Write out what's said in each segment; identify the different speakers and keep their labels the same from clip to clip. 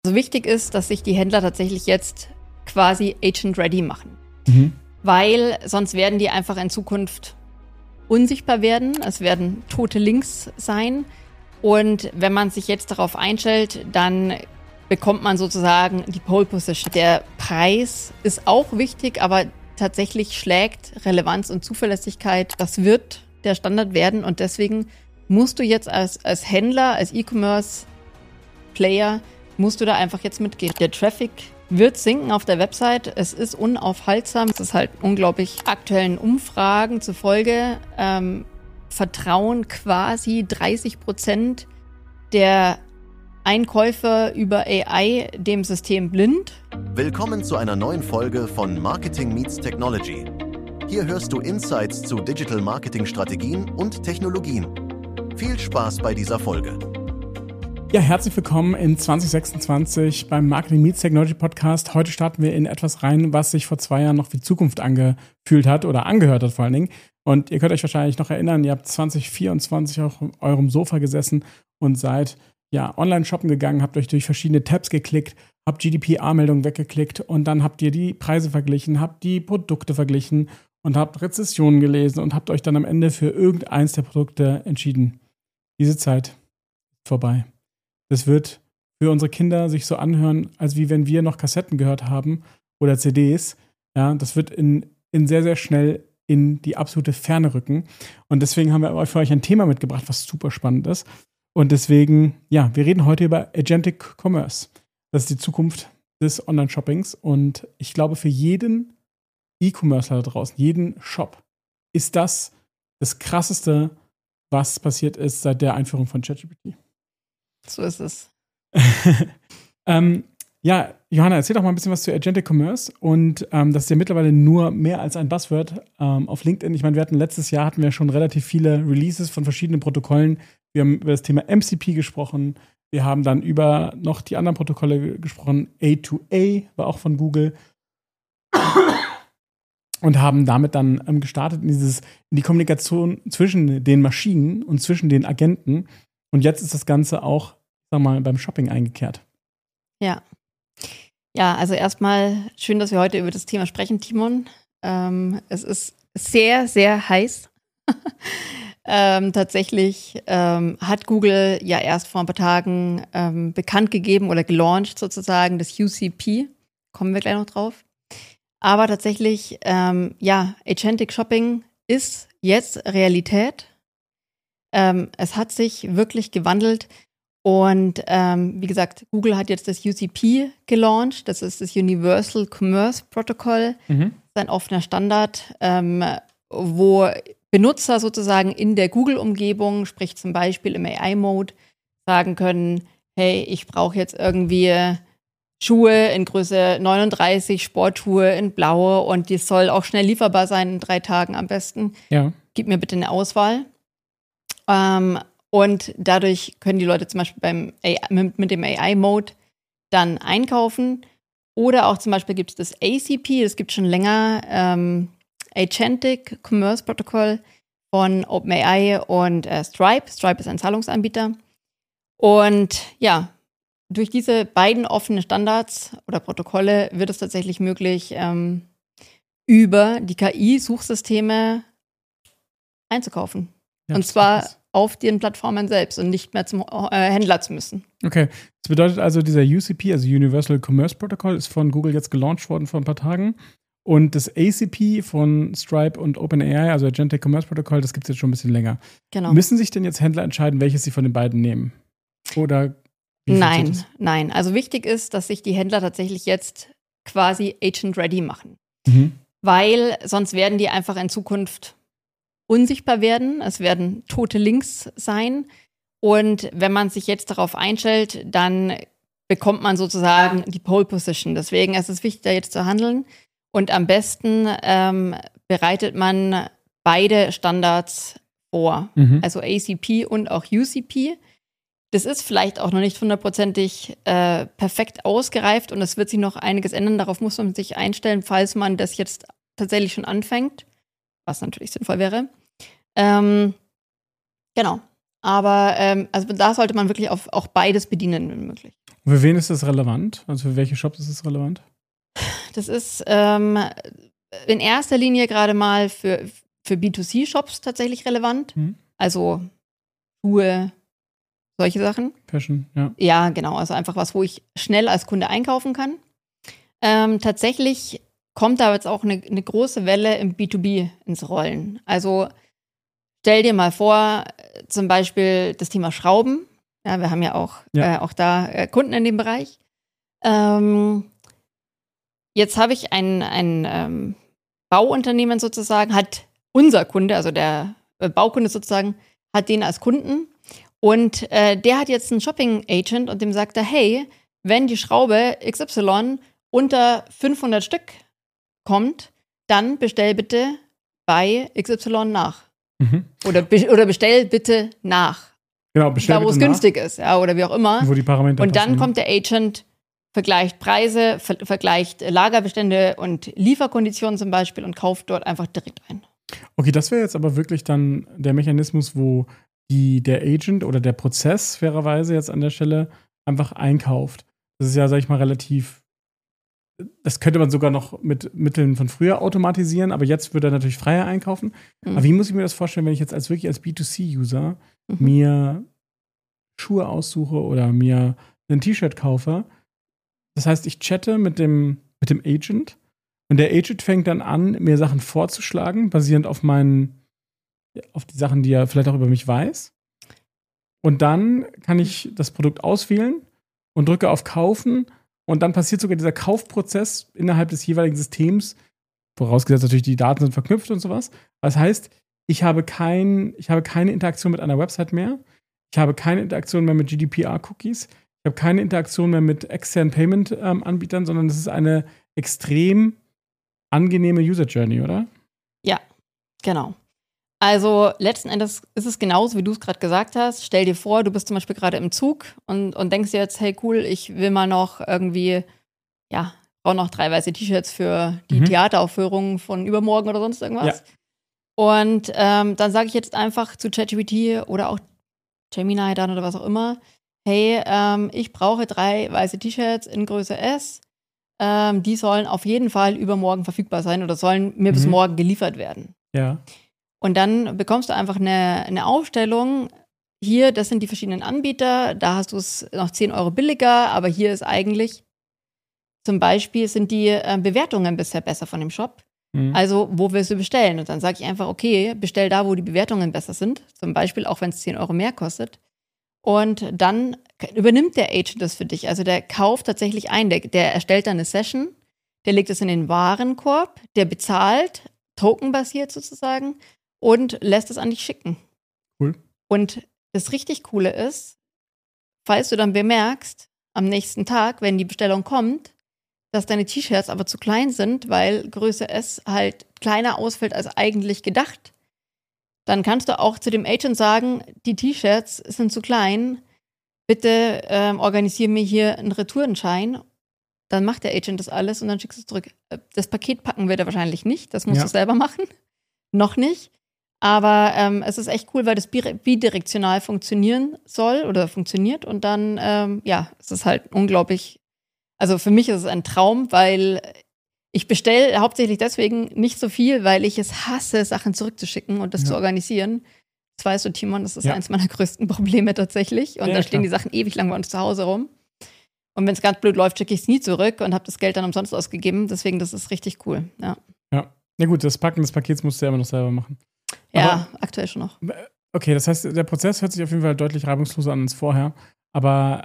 Speaker 1: Also wichtig ist, dass sich die Händler tatsächlich jetzt quasi agent-ready machen. Weil sonst werden die einfach in Zukunft unsichtbar werden. Es werden tote Links sein. Und wenn man sich jetzt darauf einstellt, dann bekommt man sozusagen die Pole Position. Der Preis ist auch wichtig, aber tatsächlich schlägt Relevanz und Zuverlässigkeit. Das wird der Standard werden und deswegen musst du jetzt als Händler, als E-Commerce-Player, musst du da einfach jetzt mitgehen. Der Traffic wird sinken auf der Website. Es ist unaufhaltsam. Es ist halt unglaublich aktuellen Umfragen zufolge vertrauen quasi 30% der Einkäufer über AI dem System blind.
Speaker 2: Willkommen zu einer neuen Folge von Marketing Meets Technology. Hier hörst du Insights zu Digital Marketing Strategien und Technologien. Viel Spaß bei dieser Folge.
Speaker 3: Ja, herzlich willkommen in 2026 beim Marketing Meets Technology Podcast. Heute starten wir in etwas rein, was sich vor 2 Jahren noch wie Zukunft angefühlt hat oder angehört hat vor allen Dingen. Und ihr könnt euch wahrscheinlich noch erinnern, ihr habt 2024 auf eurem Sofa gesessen und seid online shoppen gegangen, habt euch durch verschiedene Tabs geklickt, habt GDPR-Meldungen weggeklickt und dann habt ihr die Preise verglichen, habt die Produkte verglichen und habt Rezessionen gelesen und habt euch dann am Ende für irgendeins der Produkte entschieden. Diese Zeit ist vorbei. Das wird für unsere Kinder sich so anhören, als wie wenn wir noch Kassetten gehört haben oder CDs. Ja, das wird in sehr, sehr schnell in die absolute Ferne rücken. Und deswegen haben wir für euch ein Thema mitgebracht, was super spannend ist. Und deswegen, wir reden heute über Agentic Commerce. Das ist die Zukunft des Online-Shoppings. Und ich glaube, für jeden E-Commercer da draußen, jeden Shop, ist das Krasseste, was passiert ist seit der Einführung von ChatGPT.
Speaker 1: So ist es.
Speaker 3: Johanna, erzähl doch mal ein bisschen was zu Agentic Commerce und das ist ja mittlerweile nur mehr als ein Buzzword auf LinkedIn. Ich meine, letztes Jahr hatten wir schon relativ viele Releases von verschiedenen Protokollen. Wir haben über das Thema MCP gesprochen. Wir haben dann über noch die anderen Protokolle gesprochen. A2A war auch von Google. Und haben damit dann gestartet in die Kommunikation zwischen den Maschinen und zwischen den Agenten. Und jetzt ist das Ganze auch, beim Shopping eingekehrt.
Speaker 1: Ja, also erstmal schön, dass wir heute über das Thema sprechen, Timon. Es ist sehr, sehr heiß. Tatsächlich hat Google ja erst vor ein paar Tagen bekannt gegeben oder gelauncht sozusagen das UCP. Kommen wir gleich noch drauf. Aber tatsächlich, Agentic Shopping ist jetzt Realität. Es hat sich wirklich gewandelt und wie gesagt, Google hat jetzt das UCP gelauncht. Das ist das Universal Commerce Protocol. Das ist ein offener Standard, wo Benutzer sozusagen in der Google-Umgebung, sprich zum Beispiel im AI-Mode, sagen können, hey, ich brauche jetzt irgendwie Schuhe in Größe 39, Sportschuhe in Blau und die soll auch schnell lieferbar sein in 3 Tagen am besten. Ja. Gib mir bitte eine Auswahl. Und dadurch können die Leute zum Beispiel mit dem AI-Mode dann einkaufen. Oder auch zum Beispiel gibt es das ACP, das gibt schon länger, Agentic Commerce Protocol von OpenAI und Stripe. Stripe ist ein Zahlungsanbieter. Und durch diese beiden offenen Standards oder Protokolle wird es tatsächlich möglich, über die KI-Suchsysteme einzukaufen. Ja, und zwar auf den Plattformen selbst und nicht mehr zum Händler zu müssen. Okay,
Speaker 3: das bedeutet also, dieser UCP, also Universal Commerce Protocol, ist von Google jetzt gelauncht worden vor ein paar Tagen. Und das ACP von Stripe und OpenAI, also Agentic Commerce Protocol, das gibt es jetzt schon ein bisschen länger. Genau. Müssen sich denn jetzt Händler entscheiden, welches sie von den beiden nehmen? Oder
Speaker 1: Nein. Also wichtig ist, dass sich die Händler tatsächlich jetzt quasi agent-ready machen. Weil sonst werden die einfach in Zukunft unsichtbar werden. Es werden tote Links sein. Und wenn man sich jetzt darauf einstellt, dann bekommt man sozusagen die Pole Position. Deswegen ist es wichtig, da jetzt zu handeln. Und am besten bereitet man beide Standards vor. Also ACP und auch UCP. Das ist vielleicht auch noch nicht 100%ig perfekt ausgereift und es wird sich noch einiges ändern. Darauf muss man sich einstellen, falls man das jetzt tatsächlich schon anfängt, was natürlich sinnvoll wäre. Genau. Aber also da sollte man wirklich auch beides bedienen, wenn möglich.
Speaker 3: Und für wen ist das relevant? Also für welche Shops ist es relevant?
Speaker 1: Das ist in erster Linie gerade mal für B2C-Shops tatsächlich relevant. Also Schuhe, solche Sachen.
Speaker 3: Fashion, ja.
Speaker 1: Ja, genau. Also einfach was, wo ich schnell als Kunde einkaufen kann. Tatsächlich kommt da jetzt auch eine große Welle im B2B ins Rollen. Also stell dir mal vor, zum Beispiel das Thema Schrauben. Ja, wir haben ja auch da Kunden in dem Bereich. Jetzt habe ich ein Bauunternehmen sozusagen, hat unser Kunde, also der Baukunde sozusagen, hat den als Kunden. Und der hat jetzt einen Shopping-Agent und dem sagt er, hey, wenn die Schraube XY unter 500 Stück kommt, dann bestell bitte bei XY nach. Oder bestell bitte nach.
Speaker 3: Genau, bestell
Speaker 1: da, wo es günstig ist, ja, oder wie auch immer.
Speaker 3: Wo die Parameter
Speaker 1: und dann kommt der Agent, vergleicht Preise, vergleicht Lagerbestände und Lieferkonditionen zum Beispiel und kauft dort einfach direkt ein.
Speaker 3: Okay, das wäre jetzt aber wirklich dann der Mechanismus, wo der Agent oder der Prozess fairerweise jetzt an der Stelle einfach einkauft. Das ist ja, sag ich mal, relativ, das könnte man sogar noch mit Mitteln von früher automatisieren, aber jetzt würde er natürlich freier einkaufen. Aber wie muss ich mir das vorstellen, wenn ich jetzt wirklich als B2C-User mir Schuhe aussuche oder mir ein T-Shirt kaufe? Das heißt, ich chatte mit dem Agent und der Agent fängt dann an, mir Sachen vorzuschlagen, basierend auf die Sachen, die er vielleicht auch über mich weiß. Und dann kann ich das Produkt auswählen und drücke auf Kaufen. Und dann passiert sogar dieser Kaufprozess innerhalb des jeweiligen Systems, vorausgesetzt natürlich, die Daten sind verknüpft und sowas. Das heißt, ich habe keine Interaktion mit einer Website mehr. Ich habe keine Interaktion mehr mit GDPR-Cookies. Ich habe keine Interaktion mehr mit externen Payment-Anbietern, sondern es ist eine extrem angenehme User-Journey, oder?
Speaker 1: Ja, genau. Also letzten Endes ist es genauso, wie du es gerade gesagt hast. Stell dir vor, du bist zum Beispiel gerade im Zug und denkst dir jetzt, hey cool, ich will mal noch irgendwie, ja, brauche noch 3 weiße T-Shirts für die Theateraufführung von übermorgen oder sonst irgendwas. Ja. Und dann sage ich jetzt einfach zu ChatGPT oder auch Gemini dann oder was auch immer, hey, ich brauche 3 weiße T-Shirts in Größe S. Die sollen auf jeden Fall übermorgen verfügbar sein oder sollen mir bis morgen geliefert werden.
Speaker 3: Ja.
Speaker 1: Und dann bekommst du einfach eine Aufstellung. Hier, das sind die verschiedenen Anbieter. Da hast du es noch 10 Euro billiger. Aber hier ist eigentlich, zum Beispiel, sind die Bewertungen bisher besser von dem Shop. Also, wo willst du bestellen? Und dann sage ich einfach, okay, bestell da, wo die Bewertungen besser sind. Zum Beispiel, auch wenn es 10 Euro mehr kostet. Und dann übernimmt der Agent das für dich. Also der kauft tatsächlich ein. Der erstellt dann eine Session. Der legt es in den Warenkorb. Der bezahlt, tokenbasiert sozusagen. Und lässt es an dich schicken.
Speaker 3: Cool.
Speaker 1: Und das richtig Coole ist, falls du dann bemerkst, am nächsten Tag, wenn die Bestellung kommt, dass deine T-Shirts aber zu klein sind, weil Größe S halt kleiner ausfällt als eigentlich gedacht, dann kannst du auch zu dem Agent sagen, die T-Shirts sind zu klein, bitte organisier mir hier einen Retourenschein. Dann macht der Agent das alles und dann schickst du es zurück. Das Paket packen wird er wahrscheinlich nicht, das musst du selber machen. Noch nicht. Aber es ist echt cool, weil das bidirektional funktionieren soll oder funktioniert. Und dann, es ist halt unglaublich. Also für mich ist es ein Traum, weil ich bestelle hauptsächlich deswegen nicht so viel, weil ich es hasse, Sachen zurückzuschicken und das zu organisieren. Das weißt du, Timon, das ist eins meiner größten Probleme tatsächlich. Und da stehen die Sachen ewig lang bei uns zu Hause rum. Und wenn es ganz blöd läuft, schicke ich es nie zurück und habe das Geld dann umsonst ausgegeben. Deswegen, das ist richtig cool. Ja.
Speaker 3: Ja gut, das Packen des Pakets musst du ja immer noch selber machen.
Speaker 1: Ja, aber aktuell schon noch.
Speaker 3: Okay, das heißt, der Prozess hört sich auf jeden Fall deutlich reibungsloser an als vorher. Aber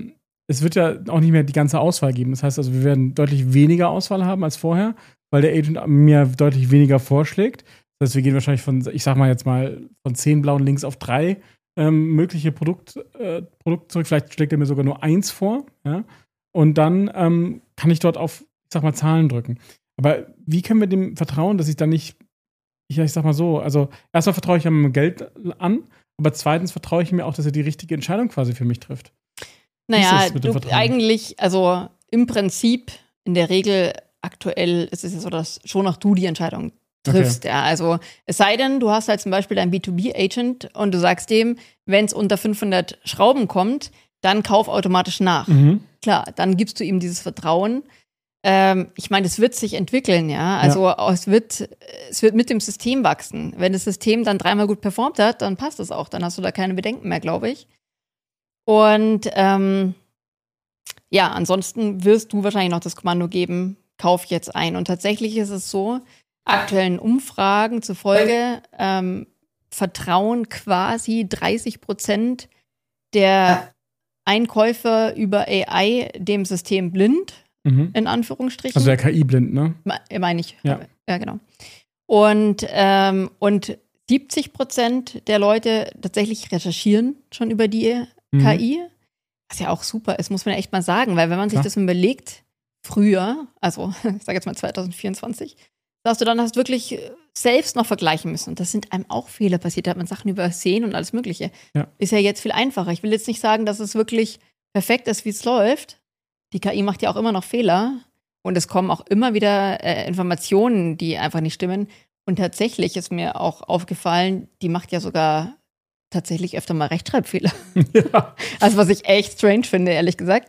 Speaker 3: es wird ja auch nicht mehr die ganze Auswahl geben. Das heißt also, wir werden deutlich weniger Auswahl haben als vorher, weil der Agent mir deutlich weniger vorschlägt. Das heißt, wir gehen wahrscheinlich von 10 blauen Links auf 3 mögliche Produkte zurück. Vielleicht schlägt er mir sogar nur 1 vor. Ja? Und dann kann ich dort auf, Zahlen drücken. Aber wie können wir dem vertrauen, dass ich dann nicht, ich sag mal so, also erstmal vertraue ich ja mit Geld an, aber zweitens vertraue ich mir auch, dass er die richtige Entscheidung quasi für mich trifft.
Speaker 1: Naja, du eigentlich, also im Prinzip, in der Regel aktuell ist es ja so, dass schon noch du die Entscheidung triffst. Okay. Ja. Also es sei denn, du hast halt zum Beispiel deinen B2B-Agent und du sagst dem, wenn es unter 500 Schrauben kommt, dann kauf automatisch nach. Klar, dann gibst du ihm dieses Vertrauen. Ich meine, es wird sich entwickeln, ja. Also es wird mit dem System wachsen. Wenn das System dann 3-mal gut performt hat, dann passt es auch. Dann hast du da keine Bedenken mehr, glaube ich. Und ansonsten wirst du wahrscheinlich noch das Kommando geben, kauf jetzt ein. Und tatsächlich ist es so, aktuellen Umfragen zufolge vertrauen quasi 30% der Einkäufer über AI dem System blind, in Anführungsstrichen.
Speaker 3: Also der KI blind, ne?
Speaker 1: Meine ich.
Speaker 3: Ja,
Speaker 1: genau. Und 70% der Leute tatsächlich recherchieren schon über die KI. Was ja auch super ist, muss man ja echt mal sagen, weil wenn man sich das überlegt, früher, also ich sage jetzt mal 2024, dass du dann hast wirklich selbst noch vergleichen müssen. Und das sind einem auch Fehler passiert. Da hat man Sachen übersehen und alles Mögliche. Ja. Ist ja jetzt viel einfacher. Ich will jetzt nicht sagen, dass es wirklich perfekt ist, wie es läuft. Die KI macht ja auch immer noch Fehler. Und es kommen auch immer wieder Informationen, die einfach nicht stimmen. Und tatsächlich ist mir auch aufgefallen, die macht ja sogar tatsächlich öfter mal Rechtschreibfehler. Ja. Also was ich echt strange finde, ehrlich gesagt.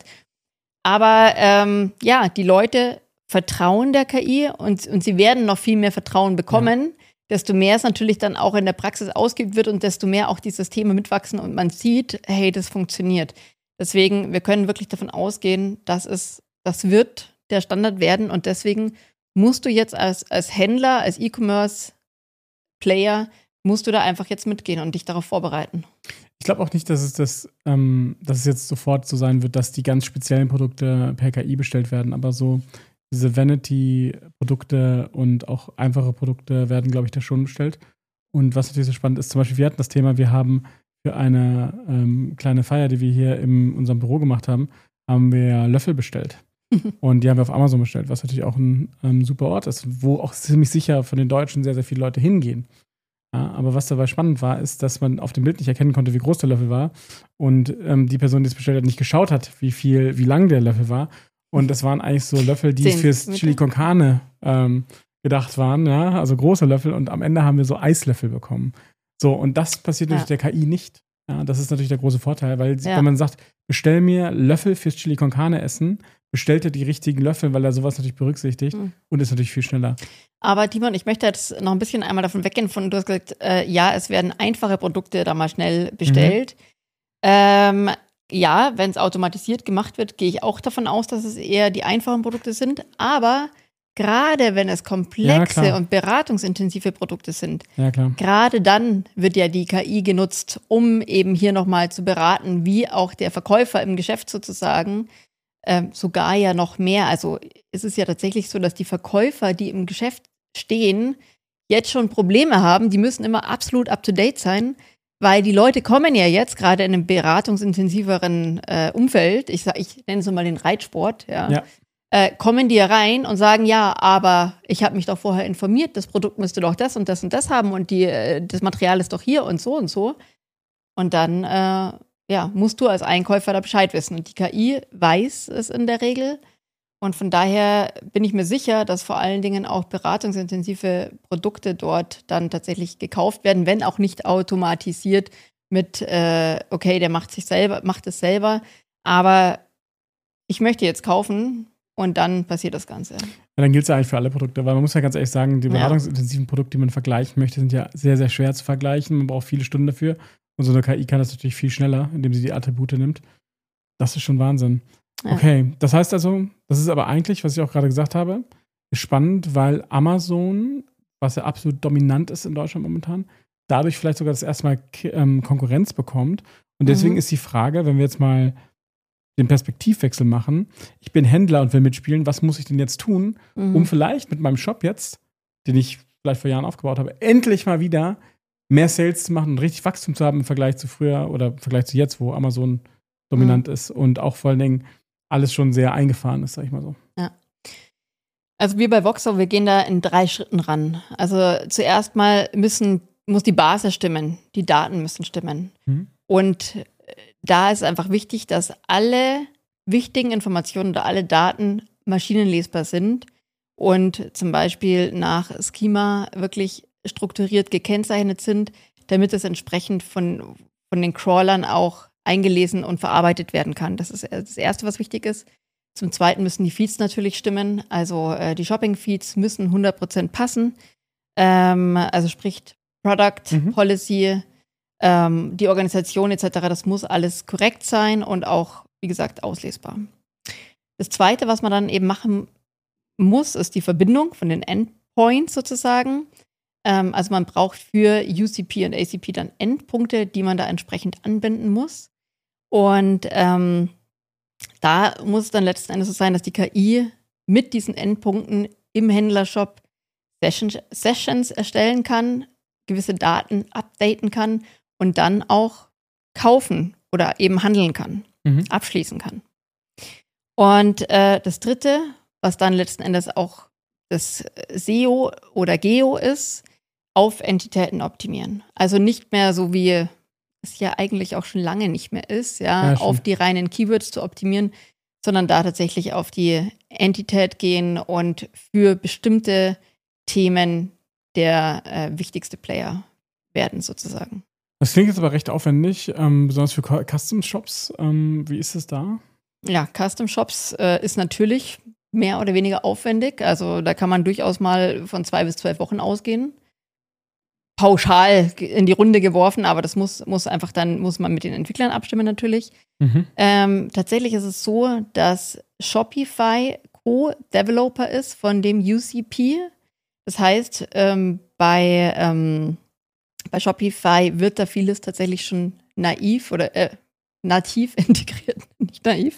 Speaker 1: Aber die Leute vertrauen der KI und sie werden noch viel mehr Vertrauen bekommen, desto mehr es natürlich dann auch in der Praxis ausgeübt wird und desto mehr auch die Systeme mitwachsen und man sieht, hey, das funktioniert. Deswegen, wir können wirklich davon ausgehen, das wird der Standard werden und deswegen musst du jetzt als Händler, als E-Commerce-Player, musst du da einfach jetzt mitgehen und dich darauf vorbereiten.
Speaker 3: Ich glaube auch nicht, dass es jetzt sofort so sein wird, dass die ganz speziellen Produkte per KI bestellt werden, aber so diese Vanity-Produkte und auch einfache Produkte werden, glaube ich, da schon bestellt. Und was natürlich so spannend ist, zum Beispiel, wir hatten das Thema, wir haben für eine kleine Feier, die wir hier in unserem Büro gemacht haben, haben wir Löffel bestellt. Und die haben wir auf Amazon bestellt, was natürlich auch ein super Ort ist, wo auch ziemlich sicher von den Deutschen sehr, sehr viele Leute hingehen. Ja, aber was dabei spannend war, ist, dass man auf dem Bild nicht erkennen konnte, wie groß der Löffel war. Und die Person, die es bestellt hat, nicht geschaut hat, wie lang der Löffel war. Und das waren eigentlich so Löffel, die fürs Chili con Carne gedacht waren, ja, also große Löffel. Und am Ende haben wir so Eislöffel bekommen. So, und das passiert durch der KI nicht. Ja, das ist natürlich der große Vorteil, weil wenn man sagt, bestell mir Löffel fürs Chili con Carne essen, bestellt er die richtigen Löffel, weil er sowas natürlich berücksichtigt und ist natürlich viel schneller.
Speaker 1: Aber Timon, ich möchte jetzt noch ein bisschen einmal davon weggehen, du hast gesagt, es werden einfache Produkte da mal schnell bestellt. Wenn es automatisiert gemacht wird, gehe ich auch davon aus, dass es eher die einfachen Produkte sind. Aber gerade wenn es komplexe und beratungsintensive Produkte sind, gerade dann wird ja die KI genutzt, um eben hier nochmal zu beraten, wie auch der Verkäufer im Geschäft sozusagen, sogar ja noch mehr. Also es ist ja tatsächlich so, dass die Verkäufer, die im Geschäft stehen, jetzt schon Probleme haben. Die müssen immer absolut up-to-date sein, weil die Leute kommen ja jetzt gerade in einem beratungsintensiveren Umfeld, ich nenne es mal den Reitsport, kommen die rein und sagen, ja, aber ich habe mich doch vorher informiert, das Produkt müsste doch das und das und das haben und das Material ist doch hier und so und so. Und dann musst du als Einkäufer da Bescheid wissen. Und die KI weiß es in der Regel. Und von daher bin ich mir sicher, dass vor allen Dingen auch beratungsintensive Produkte dort dann tatsächlich gekauft werden, wenn auch nicht automatisiert mit, der macht es selber. Aber ich möchte jetzt kaufen und dann passiert das Ganze.
Speaker 3: Ja, dann gilt es ja eigentlich für alle Produkte, weil man muss ja ganz ehrlich sagen, die beratungsintensiven Produkte, die man vergleichen möchte, sind ja sehr, sehr schwer zu vergleichen. Man braucht viele Stunden dafür. Und so eine KI kann das natürlich viel schneller, indem sie die Attribute nimmt. Das ist schon Wahnsinn. Ja. Okay, das heißt also, das ist aber eigentlich, was ich auch gerade gesagt habe, ist spannend, weil Amazon, was ja absolut dominant ist in Deutschland momentan, dadurch vielleicht sogar das erste Mal Konkurrenz bekommt. Und deswegen ist die Frage, wenn wir jetzt mal den Perspektivwechsel machen, ich bin Händler und will mitspielen, was muss ich denn jetzt tun, um vielleicht mit meinem Shop jetzt, den ich vielleicht vor Jahren aufgebaut habe, endlich mal wieder mehr Sales zu machen und richtig Wachstum zu haben im Vergleich zu früher oder im Vergleich zu jetzt, wo Amazon dominant ist und auch vor allen Dingen alles schon sehr eingefahren ist, sag ich mal so.
Speaker 1: Ja. Also wir bei Voxo, wir gehen da in 3 Schritten ran. Also zuerst mal muss die Basis stimmen, die Daten müssen stimmen. Und da ist einfach wichtig, dass alle wichtigen Informationen oder alle Daten maschinenlesbar sind und zum Beispiel nach Schema wirklich strukturiert gekennzeichnet sind, damit es entsprechend von den Crawlern auch eingelesen und verarbeitet werden kann. Das ist das Erste, was wichtig ist. Zum Zweiten müssen die Feeds natürlich stimmen. Also die Shopping-Feeds müssen 100% passen. Also sprich Product, Policy, die Organisation etc., das muss alles korrekt sein und auch, wie gesagt, auslesbar. Das Zweite, was man dann eben machen muss, ist die Verbindung von den Endpoints sozusagen. Also man braucht für UCP und ACP dann Endpunkte, die man da entsprechend anbinden muss. Und da muss es dann letzten Endes so sein, dass die KI mit diesen Endpunkten im Händlershop Sessions erstellen kann, gewisse Daten updaten kann und dann auch kaufen oder eben handeln kann, abschließen kann. Und das Dritte, was dann letzten Endes auch das SEO oder GEO ist, auf Entitäten optimieren. Also nicht mehr so wie es ja eigentlich auch schon lange nicht mehr ist, ja auf die reinen Keywords zu optimieren, sondern da tatsächlich auf die Entität gehen und für bestimmte Themen der wichtigste Player werden sozusagen.
Speaker 3: Das klingt jetzt aber recht aufwendig, besonders für Custom-Shops. Wie ist es da?
Speaker 1: Ja, Custom-Shops ist natürlich mehr oder weniger aufwendig. Also da kann man durchaus mal von 2 bis 12 Wochen ausgehen. Pauschal in die Runde geworfen, aber das muss man mit den Entwicklern abstimmen natürlich. Tatsächlich ist es so, dass Shopify Co-Developer ist von dem UCP. Das heißt, bei Shopify wird da vieles tatsächlich schon nativ integriert, nicht naiv.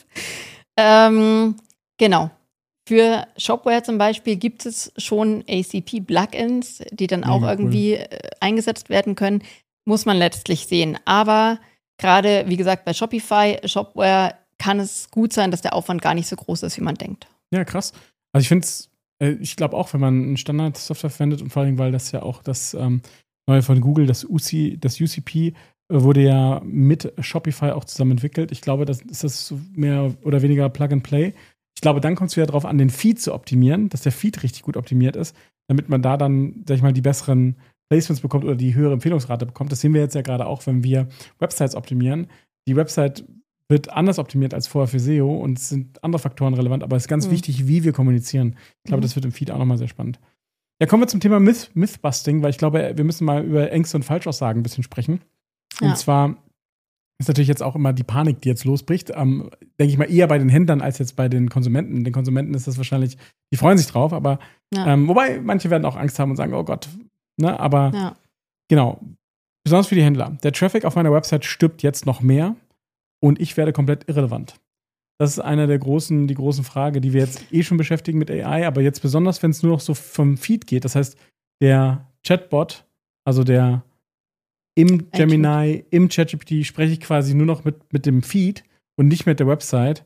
Speaker 1: Genau. Für Shopware zum Beispiel gibt es schon ACP-Plugins, die dann auch irgendwie eingesetzt werden können. Muss man letztlich sehen. Aber gerade, wie gesagt, bei Shopware kann es gut sein, dass der Aufwand gar nicht so groß ist, wie man denkt.
Speaker 3: Ja, krass. Also ich glaube auch, wenn man eine Standard-Software verwendet und vor allem, weil das ja auch das neue von Google, das UCP, wurde ja mit Shopify auch zusammen entwickelt. Ich glaube, das ist so mehr oder weniger Plug-and-Play. Ich glaube, dann kommt es wieder darauf an, den Feed zu optimieren, dass der Feed richtig gut optimiert ist, damit man da dann, sag ich mal, die besseren Placements bekommt oder die höhere Empfehlungsrate bekommt. Das sehen wir jetzt ja gerade auch, wenn wir Websites optimieren. Die Website wird anders optimiert als vorher für SEO und es sind andere Faktoren relevant, aber es ist ganz wichtig, wie wir kommunizieren. Ich glaube, das wird im Feed auch nochmal sehr spannend. Ja, kommen wir zum Thema Mythbusting, weil ich glaube, wir müssen mal über Ängste und Falschaussagen ein bisschen sprechen. Ja. Und zwar ist natürlich jetzt auch immer die Panik, die jetzt losbricht. Denke ich mal eher bei den Händlern als jetzt bei den Konsumenten. Den Konsumenten ist das wahrscheinlich, die freuen sich drauf, aber wobei manche werden auch Angst haben und sagen, oh Gott, ne, aber genau, besonders für die Händler. Der Traffic auf meiner Website stirbt jetzt noch mehr und ich werde komplett irrelevant. Das ist eine die großen Fragen, die wir jetzt schon beschäftigen mit AI, aber jetzt besonders, wenn es nur noch so vom Feed geht. Das heißt, der Chatbot, also der im Gemini, im ChatGPT spreche ich quasi nur noch mit dem Feed und nicht mit der Website.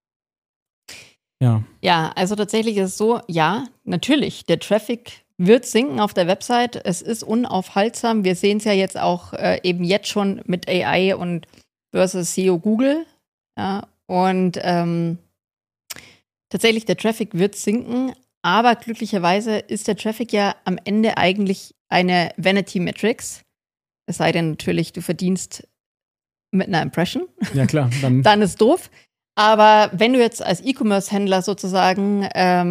Speaker 3: Ja. Ja,
Speaker 1: also tatsächlich ist es so, ja, natürlich, der Traffic wird sinken auf der Website. Es ist unaufhaltsam. Wir sehen es ja jetzt auch eben jetzt schon mit AI und versus SEO Google. Ja, und tatsächlich, der Traffic wird sinken, aber glücklicherweise ist der Traffic ja am Ende eigentlich eine Vanity Metrics. Es sei denn natürlich, du verdienst mit einer Impression.
Speaker 3: Ja, klar.
Speaker 1: Dann ist doof. Aber wenn du jetzt als E-Commerce-Händler sozusagen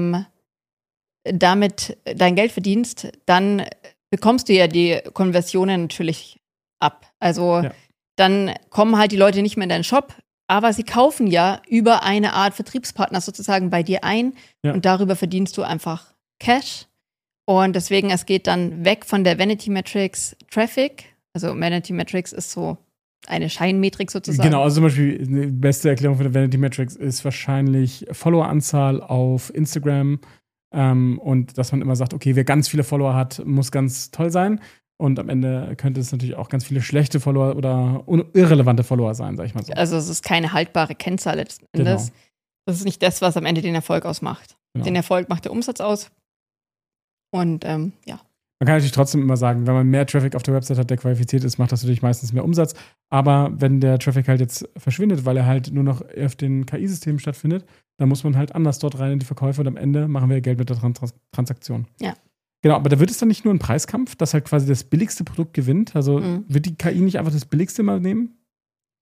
Speaker 1: damit dein Geld verdienst, dann bekommst du ja die Konversionen natürlich ab. Also dann kommen halt die Leute nicht mehr in deinen Shop, aber sie kaufen ja über eine Art Vertriebspartner sozusagen bei dir ein und darüber verdienst du einfach Cash. Und deswegen, es geht dann weg von der Vanity Metrics Traffic. Also Vanity Metrics ist so eine Scheinmetrik sozusagen.
Speaker 3: Genau, also zum Beispiel die beste Erklärung für die Vanity Metrics ist wahrscheinlich Followeranzahl auf Instagram und dass man immer sagt, okay, wer ganz viele Follower hat, muss ganz toll sein. Und am Ende könnte es natürlich auch ganz viele schlechte Follower oder irrelevante Follower sein, sag ich mal so.
Speaker 1: Also es ist keine haltbare Kennzahl letzten Endes. Genau. Das ist nicht das, was am Ende den Erfolg ausmacht. Genau. Den Erfolg macht der Umsatz aus. Und
Speaker 3: Man kann natürlich trotzdem immer sagen, wenn man mehr Traffic auf der Website hat, der qualifiziert ist, macht das natürlich meistens mehr Umsatz. Aber wenn der Traffic halt jetzt verschwindet, weil er halt nur noch auf den KI-Systemen stattfindet, dann muss man halt anders dort rein in die Verkäufe und am Ende machen wir Geld mit der Transaktion.
Speaker 1: Ja.
Speaker 3: Genau, aber da wird es dann nicht nur ein Preiskampf, dass halt quasi das billigste Produkt gewinnt? Also wird die KI nicht einfach das billigste mal nehmen?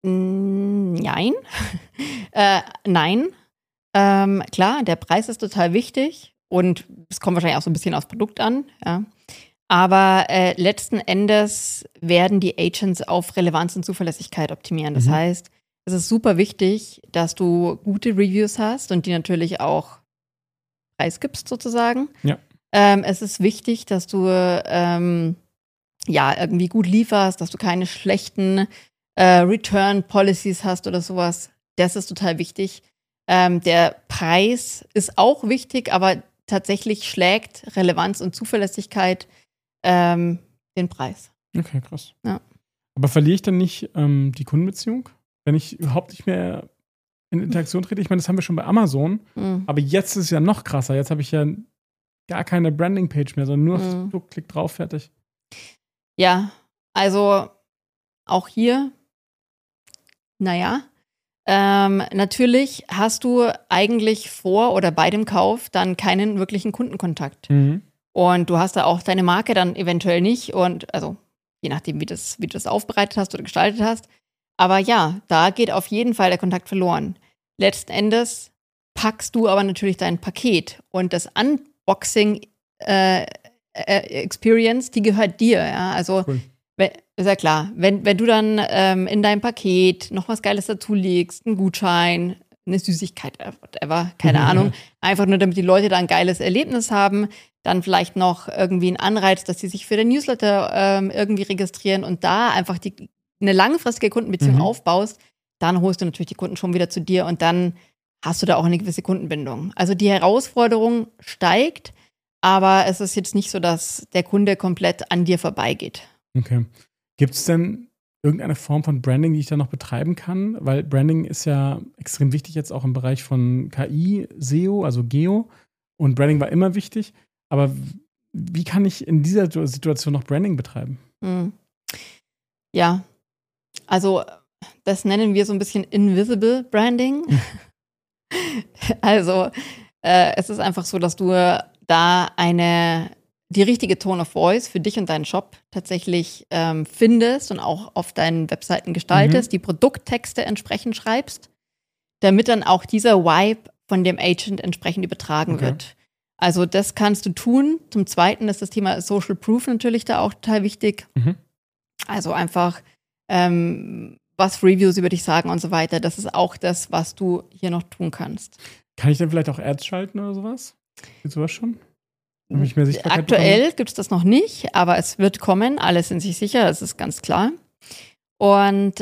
Speaker 1: Nein. Nein. Klar, der Preis ist total wichtig und es kommt wahrscheinlich auch so ein bisschen aufs Produkt an. Ja. Aber letzten Endes werden die Agents auf Relevanz und Zuverlässigkeit optimieren. Das heißt, es ist super wichtig, dass du gute Reviews hast und die natürlich auch preisgibst sozusagen.
Speaker 3: Ja.
Speaker 1: Es ist wichtig, dass du irgendwie gut lieferst, dass du keine schlechten Return-Policies hast oder sowas. Das ist total wichtig. Der Preis ist auch wichtig, aber tatsächlich schlägt Relevanz und Zuverlässigkeit den Preis.
Speaker 3: Okay, krass.
Speaker 1: Ja.
Speaker 3: Aber verliere ich dann nicht die Kundenbeziehung, wenn ich überhaupt nicht mehr in Interaktion trete? Ich meine, das haben wir schon bei Amazon, aber jetzt ist es ja noch krasser. Jetzt habe ich ja gar keine Branding-Page mehr, sondern nur auf das Produkt, klick drauf, fertig.
Speaker 1: Ja, also auch hier, natürlich hast du eigentlich vor oder bei dem Kauf dann keinen wirklichen Kundenkontakt. Und du hast da auch deine Marke dann eventuell nicht und also je nachdem, wie du das aufbereitet hast oder gestaltet hast. Aber ja, da geht auf jeden Fall der Kontakt verloren. Letzten Endes packst du aber natürlich dein Paket und das Unboxing Experience, die gehört dir. Ja? Also
Speaker 3: cool.
Speaker 1: Ist ja klar, wenn du dann in deinem Paket noch was Geiles dazu legst, einen Gutschein, eine Süßigkeit, whatever, keine Ahnung, einfach nur damit die Leute da ein geiles Erlebnis haben, dann vielleicht noch irgendwie einen Anreiz, dass sie sich für den Newsletter irgendwie registrieren und da einfach eine langfristige Kundenbeziehung aufbaust, dann holst du natürlich die Kunden schon wieder zu dir und dann hast du da auch eine gewisse Kundenbindung. Also die Herausforderung steigt, aber es ist jetzt nicht so, dass der Kunde komplett an dir vorbeigeht.
Speaker 3: Okay. Gibt es denn irgendeine Form von Branding, die ich da noch betreiben kann? Weil Branding ist ja extrem wichtig jetzt auch im Bereich von KI, SEO, also Geo. Und Branding war immer wichtig. Aber wie kann ich in dieser Situation noch Branding betreiben?
Speaker 1: Ja, also das nennen wir so ein bisschen Invisible Branding. Also es ist einfach so, dass du da die richtige Tone of Voice für dich und deinen Shop tatsächlich findest und auch auf deinen Webseiten gestaltest, die Produkttexte entsprechend schreibst, damit dann auch dieser Vibe von dem Agent entsprechend übertragen wird. Also das kannst du tun. Zum Zweiten ist das Thema Social Proof natürlich da auch total wichtig. Also einfach was Reviews über dich sagen und so weiter. Das ist auch das, was du hier noch tun kannst.
Speaker 3: Kann ich denn vielleicht auch Ads schalten oder sowas? Gibt sowas schon?
Speaker 1: Aktuell gibt es das noch nicht, aber es wird kommen. Alle sind sich sicher, das ist ganz klar. Und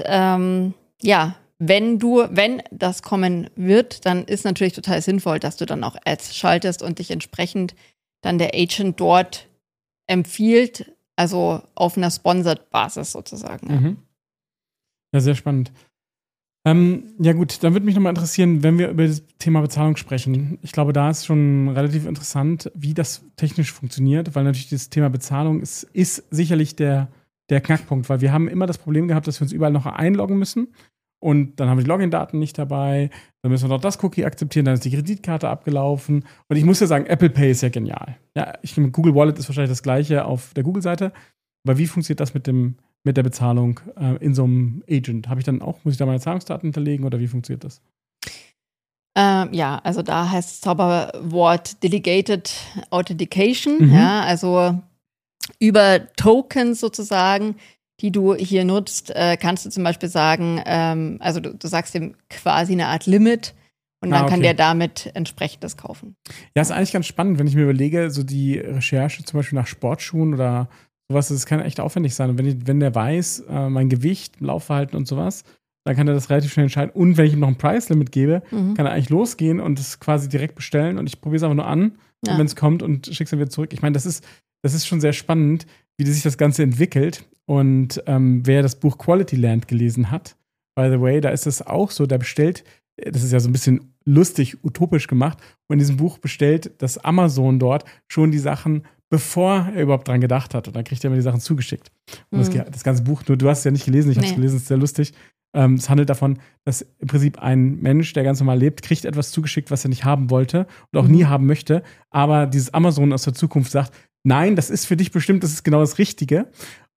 Speaker 1: wenn das kommen wird, dann ist natürlich total sinnvoll, dass du dann auch Ads schaltest und dich entsprechend dann der Agent dort empfiehlt, also auf einer Sponsored-Basis sozusagen.
Speaker 3: Ja, sehr spannend. Ja gut, dann würde mich nochmal interessieren, wenn wir über das Thema Bezahlung sprechen. Ich glaube, da ist schon relativ interessant, wie das technisch funktioniert, weil natürlich das Thema Bezahlung ist sicherlich der Knackpunkt, weil wir haben immer das Problem gehabt, dass wir uns überall noch einloggen müssen und dann haben wir die Login-Daten nicht dabei, dann müssen wir noch das Cookie akzeptieren, dann ist die Kreditkarte abgelaufen und ich muss ja sagen, Apple Pay ist ja genial. Ja, Google Wallet ist wahrscheinlich das gleiche auf der Google-Seite, aber wie funktioniert das mit der Bezahlung in so einem Agent? Muss ich da meine Zahlungsdaten hinterlegen oder wie funktioniert das?
Speaker 1: Ja, also da heißt das Zauberwort Delegated Authentication, ja, also über Tokens sozusagen, die du hier nutzt, kannst du zum Beispiel sagen, also du sagst ihm quasi eine Art Limit und dann kann der damit entsprechend das kaufen.
Speaker 3: Ja, ist eigentlich ganz spannend, wenn ich mir überlege, so die Recherche zum Beispiel nach Sportschuhen oder sowas, das kann echt aufwendig sein. Und wenn der weiß, mein Gewicht, Laufverhalten und sowas, dann kann er das relativ schnell entscheiden. Und wenn ich ihm noch ein Preis-Limit gebe, kann er eigentlich losgehen und es quasi direkt bestellen. Und ich probiere es einfach nur an, und wenn es kommt und schick's dann wieder zurück. Ich meine, das ist schon sehr spannend, wie sich das Ganze entwickelt. Und wer das Buch Quality Land gelesen hat, by the way, da ist es auch so, der bestellt, das ist ja so ein bisschen lustig, utopisch gemacht, und in diesem Buch bestellt das Amazon dort schon die Sachen, bevor er überhaupt dran gedacht hat. Und dann kriegt er immer die Sachen zugeschickt. Und das ganze Buch, nur du hast es ja nicht gelesen, ich habe es gelesen, es ist sehr lustig. Es handelt davon, dass im Prinzip ein Mensch, der ganz normal lebt, kriegt etwas zugeschickt, was er nicht haben wollte und auch nie haben möchte. Aber dieses Amazon aus der Zukunft sagt, nein, das ist für dich bestimmt, das ist genau das Richtige.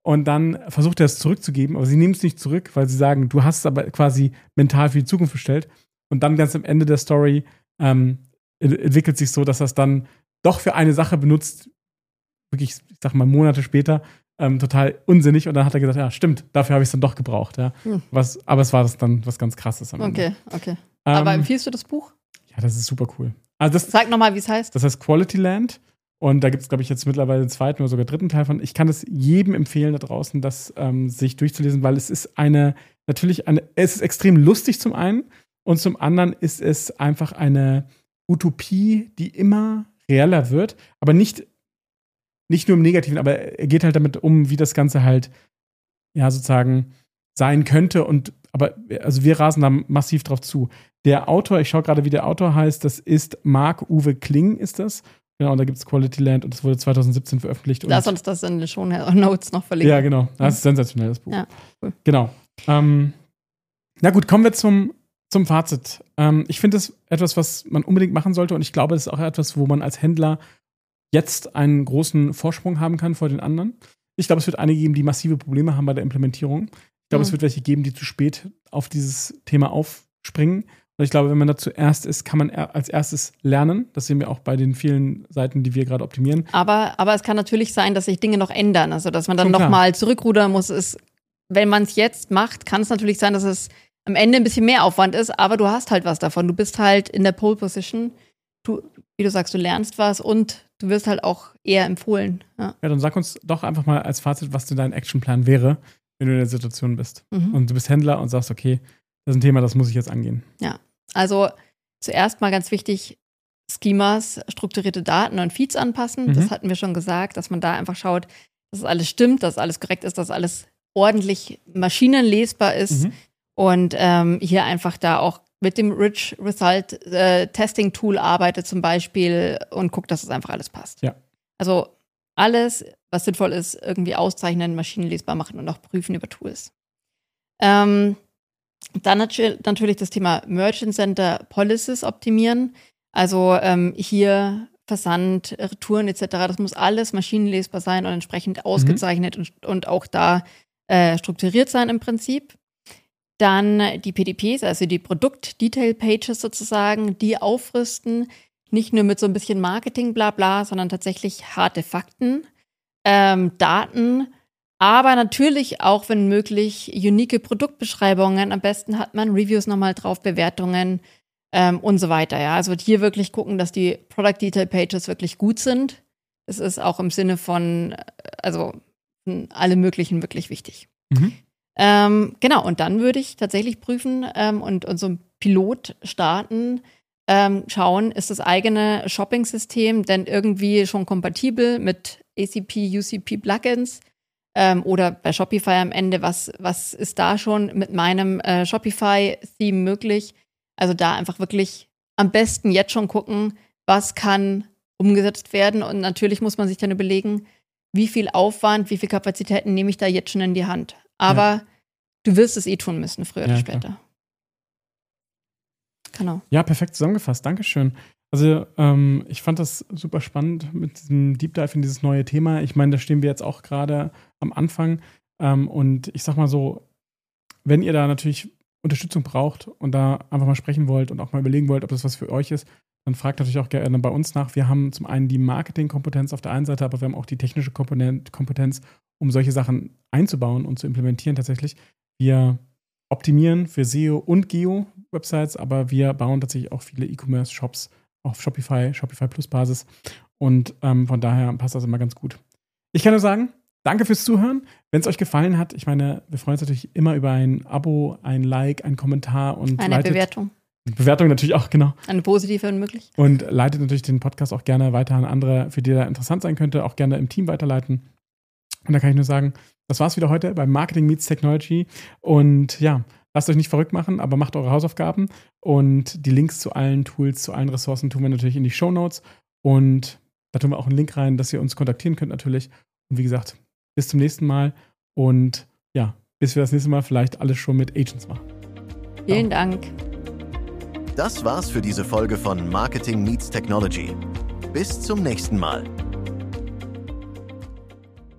Speaker 3: und dann versucht er es zurückzugeben, aber sie nehmen es nicht zurück, weil sie sagen, du hast es aber quasi mental für die Zukunft bestellt. Und dann ganz am Ende der Story entwickelt sich so, dass er es dann doch für eine Sache benutzt, wirklich, ich sag mal, Monate später, total unsinnig. Und dann hat er gesagt, ja, stimmt, dafür habe ich es dann doch gebraucht. Ja. Aber es war das dann was ganz Krasses am Ende.
Speaker 1: Okay. Aber empfiehlst du das Buch?
Speaker 3: Ja, das ist super cool. Also
Speaker 1: Sag nochmal, wie es heißt.
Speaker 3: Das heißt Quality Land. Und da gibt es, glaube ich, jetzt mittlerweile den zweiten oder sogar dritten Teil von. Ich kann es jedem empfehlen da draußen, das sich durchzulesen, weil es ist es ist extrem lustig zum einen und zum anderen ist es einfach eine Utopie, die immer reeller wird, aber nicht nur im Negativen, aber er geht halt damit um, wie das Ganze halt, ja, sozusagen sein könnte also wir rasen da massiv drauf zu. Der Autor, ich schaue gerade, wie der Autor heißt, das ist Marc-Uwe Kling, ist das. Genau, und da gibt es Quality Land und das wurde 2017 veröffentlicht.
Speaker 1: Lass uns das in den Shownotes noch verlinken.
Speaker 3: Ja, genau. Das ist ein sensationelles Buch.
Speaker 1: Ja, cool.
Speaker 3: Genau. Na gut, kommen wir zum Fazit. Ich finde es etwas, was man unbedingt machen sollte und ich glaube, es ist auch etwas, wo man als Händler jetzt einen großen Vorsprung haben kann vor den anderen. Ich glaube, es wird einige geben, die massive Probleme haben bei der Implementierung. Ich glaube, es wird welche geben, die zu spät auf dieses Thema aufspringen. Und ich glaube, wenn man da zuerst ist, kann man als erstes lernen. Das sehen wir auch bei den vielen Seiten, die wir gerade optimieren.
Speaker 1: Aber es kann natürlich sein, dass sich Dinge noch ändern. Also, dass man dann nochmal zurückrudern muss. Wenn man es jetzt macht, kann es natürlich sein, dass es am Ende ein bisschen mehr Aufwand ist. Aber du hast halt was davon. Du bist halt in der Pole Position. Wie du sagst, du lernst was und du wirst halt auch eher empfohlen. Ja,
Speaker 3: dann sag uns doch einfach mal als Fazit, was denn dein Actionplan wäre, wenn du in der Situation bist. Und du bist Händler und sagst, okay, das ist ein Thema, das muss ich jetzt angehen.
Speaker 1: Ja. Also zuerst mal ganz wichtig, Schemas, strukturierte Daten und Feeds anpassen. Das hatten wir schon gesagt, dass man da einfach schaut, dass alles stimmt, dass alles korrekt ist, dass alles ordentlich maschinenlesbar ist. Und hier einfach da auch mit dem Rich Result Testing Tool arbeitet zum Beispiel und guckt, dass es einfach alles passt. Ja. Also alles, was sinnvoll ist, irgendwie auszeichnen, maschinenlesbar machen und auch prüfen über Tools. Dann natürlich das Thema Merchant Center Policies optimieren. Also hier Versand, Retouren etc. Das muss alles maschinenlesbar sein und entsprechend ausgezeichnet und auch da strukturiert sein im Prinzip. Dann die PDPs, also die Produkt-Detail-Pages sozusagen, die aufrüsten. Nicht nur mit so ein bisschen Marketing-Blabla, sondern tatsächlich harte Fakten, Daten, aber natürlich auch, wenn möglich, unique Produktbeschreibungen. Am besten hat man Reviews nochmal drauf, Bewertungen und so weiter. Ja. Also hier wirklich gucken, dass die Product Detail Pages wirklich gut sind. Das ist auch im Sinne von alle möglichen wirklich wichtig. Genau, und dann würde ich tatsächlich prüfen und so ein Pilot starten, schauen, ist das eigene Shopping-System denn irgendwie schon kompatibel mit ACP, UCP Plugins? Oder bei Shopify am Ende, was ist da schon mit meinem Shopify-Theme möglich? Also da einfach wirklich am besten jetzt schon gucken, was kann umgesetzt werden. Und natürlich muss man sich dann überlegen, wie viel Aufwand, wie viel Kapazitäten nehme ich da jetzt schon in die Hand. Aber du wirst es tun müssen, früher oder später. Klar. Genau.
Speaker 3: Ja, perfekt zusammengefasst. Dankeschön. Also ich fand das super spannend mit diesem Deep Dive in dieses neue Thema. Ich meine, da stehen wir jetzt auch gerade am Anfang. Und ich sag mal so, wenn ihr da natürlich Unterstützung braucht und da einfach mal sprechen wollt und auch mal überlegen wollt, ob das was für euch ist, dann fragt natürlich auch gerne bei uns nach. Wir haben zum einen die Marketingkompetenz auf der einen Seite, aber wir haben auch die technische Kompetenz, um solche Sachen einzubauen und zu implementieren tatsächlich. Wir optimieren für SEO und Geo-Websites, aber wir bauen tatsächlich auch viele E-Commerce-Shops auf Shopify Plus Basis und von daher passt das immer ganz gut. Ich kann nur sagen, danke fürs Zuhören. Wenn es euch gefallen hat, ich meine, wir freuen uns natürlich immer über ein Abo, ein Like, einen Kommentar und
Speaker 1: eine Bewertung.
Speaker 3: Bewertung natürlich auch, genau.
Speaker 1: Eine positive, wenn möglich.
Speaker 3: Und leitet natürlich den Podcast auch gerne weiter an andere, für die er interessant sein könnte, auch gerne im Team weiterleiten. Und da kann ich nur sagen, das war's wieder heute beim Marketing Meets Technology. Und ja, lasst euch nicht verrückt machen, aber macht eure Hausaufgaben. Und die Links zu allen Tools, zu allen Ressourcen tun wir natürlich in die Shownotes. Und da tun wir auch einen Link rein, dass ihr uns kontaktieren könnt natürlich. Und wie gesagt, bis zum nächsten Mal. Und ja, bis wir das nächste Mal vielleicht alles schon mit Agents machen.
Speaker 1: Vielen Dank.
Speaker 2: Das war's für diese Folge von Marketing Meets Technology. Bis zum nächsten Mal.